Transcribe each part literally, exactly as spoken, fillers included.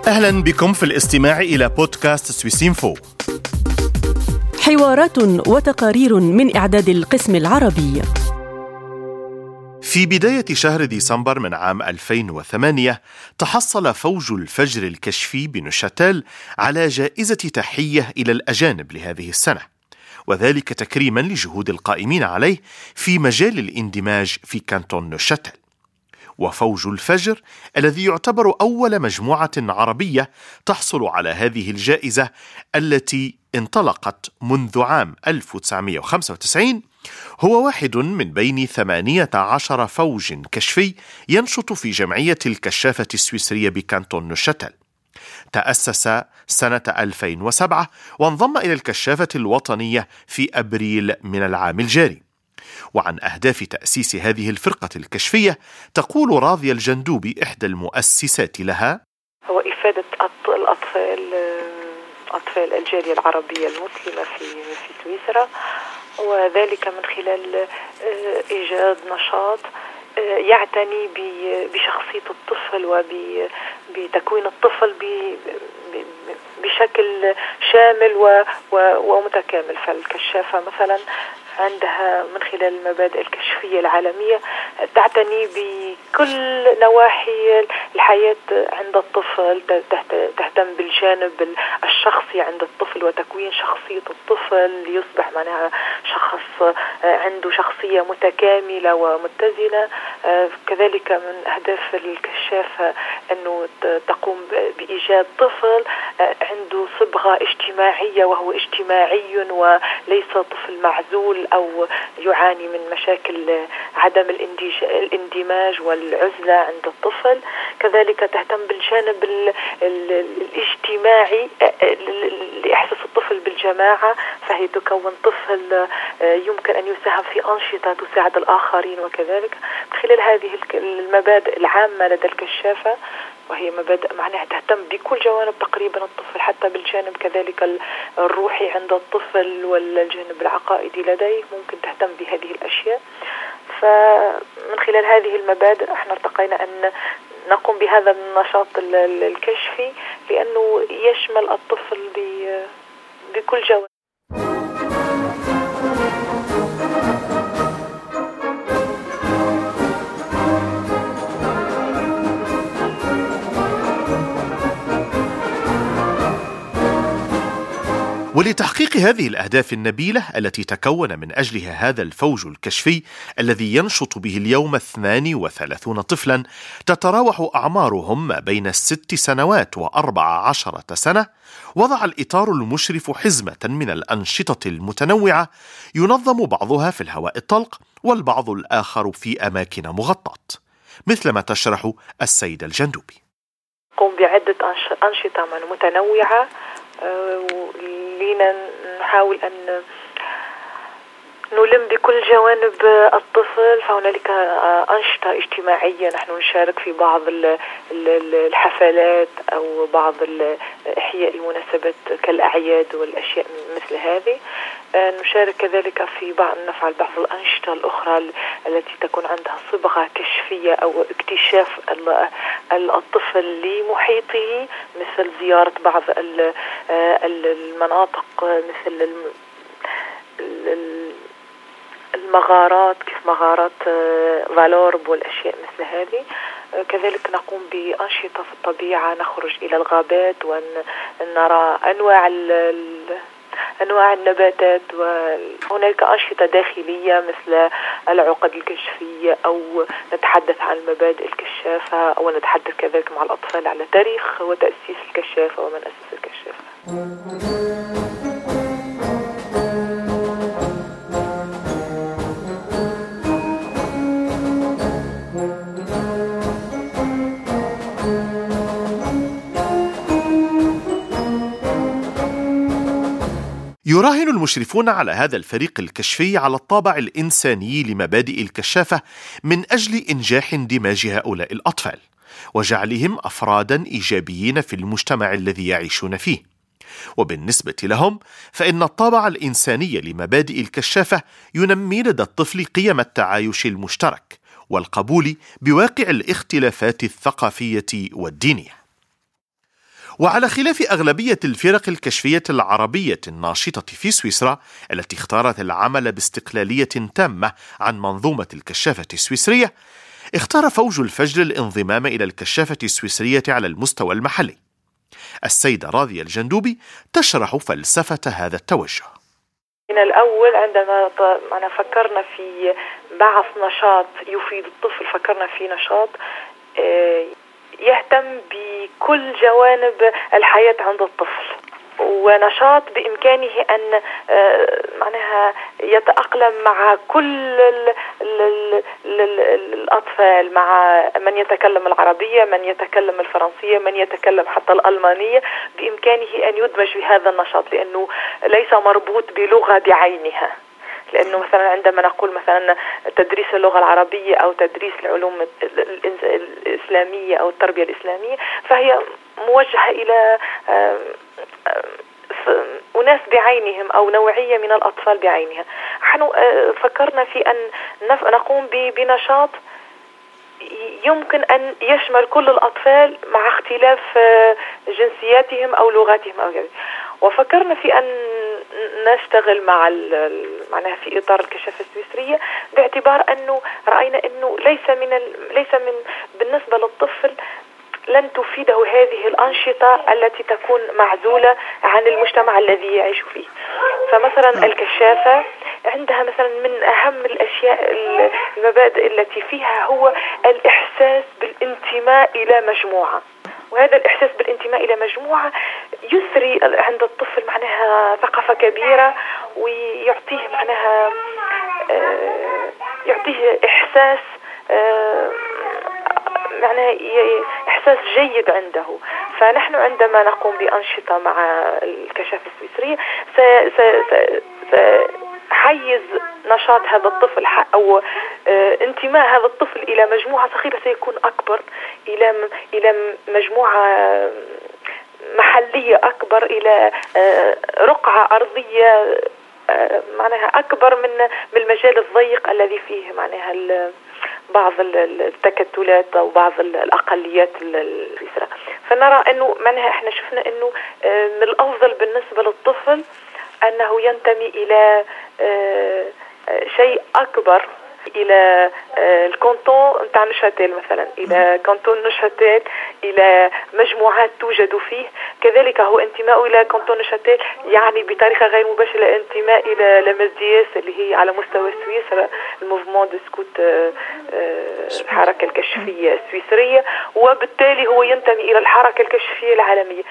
أهلا بكم في الاستماع إلى بودكاست سويسينفو، حوارات وتقارير من إعداد القسم العربي. في بداية شهر ديسمبر من عام ألفين وثمانية تحصل فوج الفجر الكشفي بنوشاتيل على جائزة تحية إلى الأجانب لهذه السنة، وذلك تكريما لجهود القائمين عليه في مجال الاندماج في كانتون نوشاتيل. وفوج الفجر الذي يعتبر أول مجموعة عربية تحصل على هذه الجائزة التي انطلقت منذ عام ألف وتسعمائة وخمسة وتسعين هو واحد من بين ثمانية عشر فوج كشفي ينشط في جمعية الكشافة السويسرية بكانتون نوشاتيل. تأسس سنة ألفين وسبعة وانضم إلى الكشافة الوطنية في أبريل من العام الجاري. وعن أهداف تأسيس هذه الفرقة الكشفية تقول راضية الجندوبي إحدى المؤسسات لها: هو إفادة الأطفال أطفال الجالية العربية المسلمة في في سويسرا، وذلك من خلال إيجاد نشاط يعتني بشخصية الطفل وبتكوين الطفل بشكل شامل ومتكامل. فالكشافة مثلا عندها من خلال المبادئ الكشفية العالمية تعتني بكل نواحي الحياة عند الطفل، تهتم بالجانب الشخصي عند الطفل وتكوين شخصية الطفل ليصبح معناها شخص عنده شخصية متكاملة ومتزنة. كذلك من أهداف الكشافة أنه تقوم بإيجاد طفل عنده صبغة اجتماعية وهو اجتماعي وليس طفل معزول أو يعاني من مشاكل عدم الاندماج والعزلة عند الطفل. كذلك تهتم بالجانب الاجتماعي لإحساس الطفل بالجماعة، فهي تكون طفل يمكن أن يساهم في أنشطة تساعد الآخرين. وكذلك من خلال هذه المبادئ العامة لدى الكشافة، وهي مبادئ معناها تهتم بكل جوانب تقريبا الطفل، حتى بالجانب كذلك الروحي عند الطفل والجانب العقائدي لديه ممكن تهتم بهذه الأشياء. فمن خلال هذه المبادئ احنا ارتقينا أن نقوم بهذا النشاط الكشفي لأنه يشمل الطفل بكل جوانب. ولتحقيق هذه الأهداف النبيلة التي تكون من أجلها هذا الفوج الكشفي الذي ينشط به اليوم اثنان وثلاثين طفلا تتراوح أعمارهم ما بين الست سنوات وأربع عشرة سنة، وضع الإطار المشرف حزمة من الأنشطة المتنوعة ينظم بعضها في الهواء الطلق والبعض الآخر في أماكن مغطاة، مثل ما تشرح السيدة الجندوبي. قم بعدة أنشطة متنوعة لينا نحاول أن نلم بكل جوانب الطفل. فهنالك أنشطة اجتماعية، نحن نشارك في بعض الحفلات أو بعض إحياء المناسبات كالأعياد والأشياء مثل هذه. نشارك كذلك في بعض نفعل بعض الأنشطة الأخرى التي تكون عندها صبغة كشفية أو اكتشاف الطفل لمحيطه، مثل زيارة بعض المناطق مثل المغارات كيف مغارات فالورب والأشياء مثل هذه. كذلك نقوم بأنشطة في الطبيعة، نخرج إلى الغابات ونرى أنواع أنواع النباتات. وهناك أنشطة داخلية مثل العقد الكشفية، أو نتحدث عن مبادئ الكشافة، أو نتحدث كذلك مع الأطفال على تاريخ وتأسيس الكشافة ومن أسس الكشافة. يراهن المشرفون على هذا الفريق الكشفي على الطابع الإنساني لمبادئ الكشافة من أجل إنجاح اندماج هؤلاء الأطفال وجعلهم أفرادا إيجابيين في المجتمع الذي يعيشون فيه. وبالنسبة لهم فإن الطابع الإنساني لمبادئ الكشافة ينمي لدى الطفل قيم التعايش المشترك والقبول بواقع الاختلافات الثقافية والدينية. وعلى خلاف أغلبية الفرق الكشفية العربية الناشطة في سويسرا التي اختارت العمل باستقلالية تامة عن منظومة الكشافة السويسرية، اختار فوج الفجر الانضمام إلى الكشافة السويسرية على المستوى المحلي. السيدة راضية الجندوبي تشرح فلسفة هذا التوجه. من الأول عندما أنا فكرنا في بعث نشاط يفيد الطفل، فكرنا في نشاط يهتم بكل جوانب الحياة عند الطفل، ونشاط بإمكانه أن معناها يتأقلم مع كل ال ال ال ال الأطفال، مع من يتكلم العربية، من يتكلم الفرنسية، من يتكلم حتى الألمانية، بإمكانه أن يدمج بهذا النشاط لأنه ليس مربوط بلغة بعينها. لأنه مثلا عندما نقول مثلا تدريس اللغة العربية أو تدريس العلوم الإسلامية أو التربية الإسلامية فهي موجهة إلى أناس بعينهم أو نوعية من الأطفال بعينها. نحن فكرنا في أن نقوم بنشاط يمكن أن يشمل كل الأطفال مع اختلاف جنسياتهم أو لغاتهم أو كذا. وفكرنا في أن نشتغل مع معناها في إطار الكشافة السويسرية، باعتبار أنه رأينا أنه ليس من ال... ليس من بالنسبة للطفل لن تفيده هذه الأنشطة التي تكون معزولة عن المجتمع الذي يعيش فيه. فمثلا الكشافة عندها مثلا من أهم الأشياء المبادئ التي فيها هو الإحساس بالانتماء إلى مجموعة، وهذا الإحساس بالانتماء إلى مجموعة يثري عند الطفل معناها ثقافة كبيرة، ويعطيه معناها يعطيه إحساس معناها إحساس جيد عنده. فنحن عندما نقوم بأنشطة مع الكشافة السويسرية سيحيز نشاط هذا الطفل أو انتماء هذا الطفل إلى مجموعة صغيرة سيكون أكبر، إلى إلى مجموعة محلية أكبر، إلى رقعة أرضية معناها أكبر من من المجال الضيق الذي فيه معناها بعض التكتلات أو بعض الأقليات السويسرة. فنرى أنه معناها إحنا شفنا أنه من الأفضل بالنسبة للطفل أنه ينتمي إلى شيء أكبر، إلى الكانتون نتاع نوشاتيل مثلا، إلى كانتون نوشاتيل، إلى مجموعات توجد فيه. كذلك هو انتماء إلى كانتون نوشاتيل يعني بطريقة غير مباشرة انتماء إلى لامزدياس اللي هي على مستوى سويسرا، الموفمون دو سكوت، الحركة الكشفية السويسرية، وبالتالي هو ينتمي إلى الحركة الكشفية العالمية.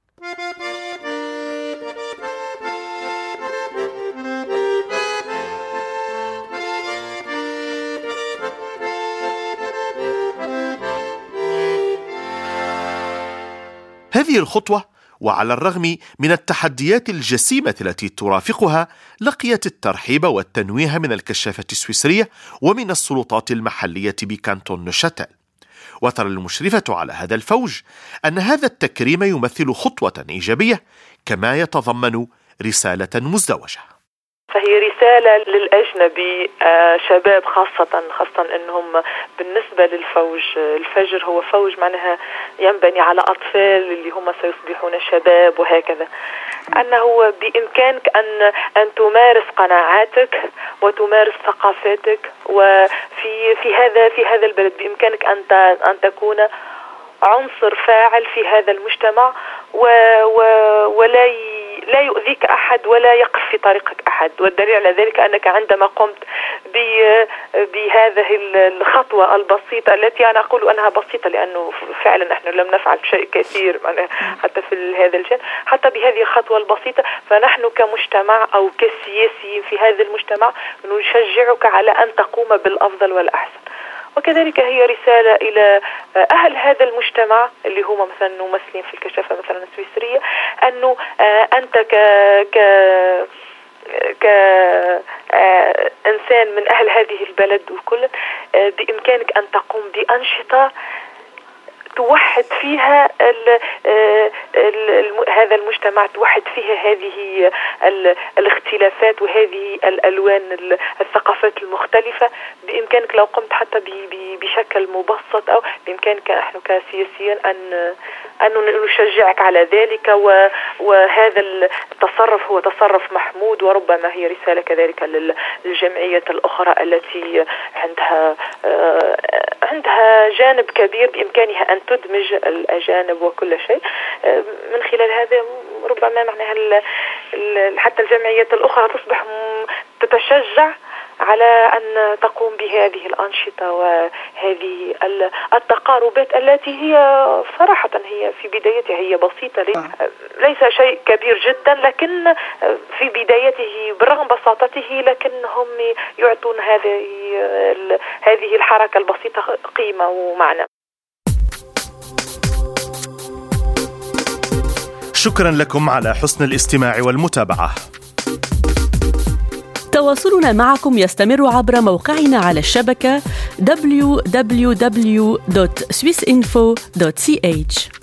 هذه الخطوة وعلى الرغم من التحديات الجسيمة التي ترافقها لقيت الترحيب والتنويه من الكشافة السويسرية ومن السلطات المحلية بكانتون نوشاتيل. وترى المشرفة على هذا الفوج أن هذا التكريم يمثل خطوة إيجابية كما يتضمن رسالة مزدوجة. فهي رسالة للأجنبي، آه شباب خاصة خاصة أنهم بالنسبة للفوج الفجر هو فوج معناها ينبني على أطفال اللي هم سيصبحون شباب وهكذا، أنه بإمكانك أن أن تمارس قناعاتك وتمارس ثقافاتك، وفي في هذا في هذا البلد بإمكانك أن أن تكون عنصر فاعل في هذا المجتمع، و و ولا ي... لا يؤذيك أحد ولا يقف في طريقك أحد. والدليل على ذلك أنك عندما قمت بهذه الخطوة البسيطة التي أنا أقول أنها بسيطة لأنه فعلا نحن لم نفعل شيء كثير حتى في هذا الجانب، حتى بهذه الخطوة البسيطة فنحن كمجتمع أو كسياسيين في هذا المجتمع نشجعك على أن تقوم بالأفضل والأحسن. وكذلك هي رسالة إلى أهل هذا المجتمع اللي هم مثلا ممثلين في الكشافة مثلا السويسرية، أنه أنت ك ك كإنسان من أهل هذه البلد والكل بإمكانك أن تقوم بأنشطة توحد فيها ال ال هذا المجتمع، توحد فيها هذه الاختلافات وهذه الألوان الثقافات المختلفة. بإمكانك لو قمت حتى بشكل مبسط أو بإمكانك نحن كسياسيين أن أن نشجعك على ذلك، وهذا التصرف هو تصرف محمود، وربما هي رسالة كذلك للجمعية الأخرى التي عندها عندها جانب كبير بإمكانها أن تدمج الأجانب وكل شيء. من خلال هذا ربما معناها حتى الجمعيات الأخرى تصبح تتشجع على أن تقوم بهذه الأنشطة وهذه التقاربات التي هي صراحة هي في بدايتها هي بسيطة، ليس شيء كبير جدا، لكن في بدايته برغم بساطته لكن هم يعطون هذه هذه الحركة البسيطة قيمة ومعنى. شكرا لكم على حسن الاستماع والمتابعة. تواصلنا معكم يستمر عبر موقعنا على الشبكة دبليو دبليو دبليو دوت سويس إنفو دوت سي إتش.